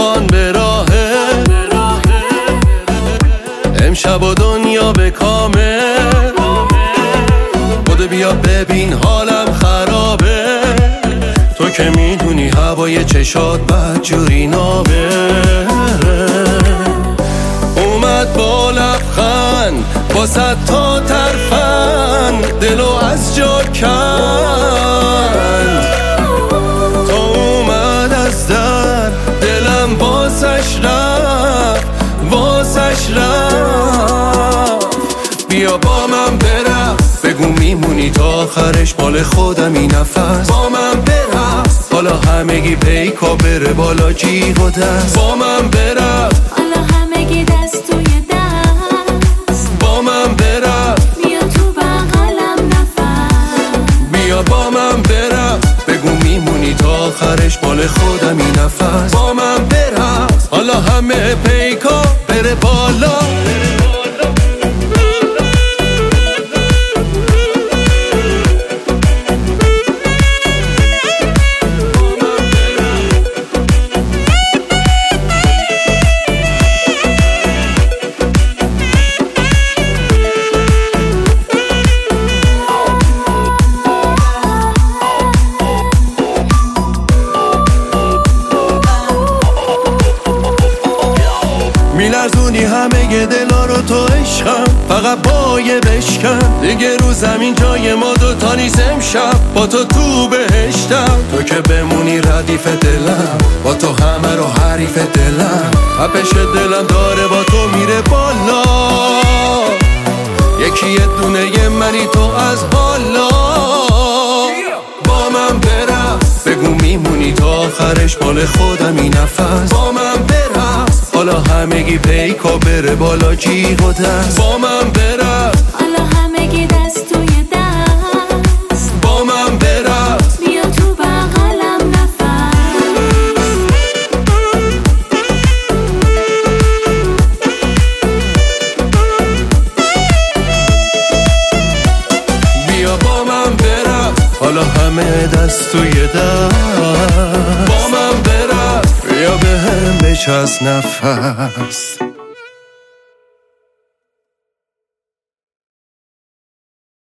طوفان به راهه، امشب و دنیا به کامه. بوده بیا ببین حالم خرابه، تو که میدونی هوای چشات بدجوری نابه. اومد با لبخند با 100 تا ترفند دلو از جا کند. تا اومد از در دلم واسش رفت، واسش رفت. بیا با من برقص، بگو میمونی تا آخرش مال خودم این نفس. با من برقص حالا همگی پیکا بره بالا جیغ و دست. با من برقص حالا همگی دست توی دست. با من برقص بیا تو بغلم نفس. بیا با من برقص، بگو میمونی تا آخرش مال خودم این نفس. با من برقص حالا همه پیکا بره بالا. میلرزونی همه دلا رو تو عشقم، فقط با یه بشکن دیگه رو زمین جای ما دوتا نیست. امشب با تو بهشتم، تو که بمونی ردیف دلم، با تو همه رو حریف دلم. تپش دلم داره با تو میره بالا، یکی یه دونه منی تو از حالا. با من برقص، بگو میمونی تا آخرش مال خودم این نفس. با من برقص حالا همگی پیکا بره بالا جیغ و دست. با من برقص حالا همگی دست توی دست. با من برقص بیا تو بغلم نفس. بیا با من برقص حالا همه دست توی دست. با من برقص بیا به هم بچسب نفس.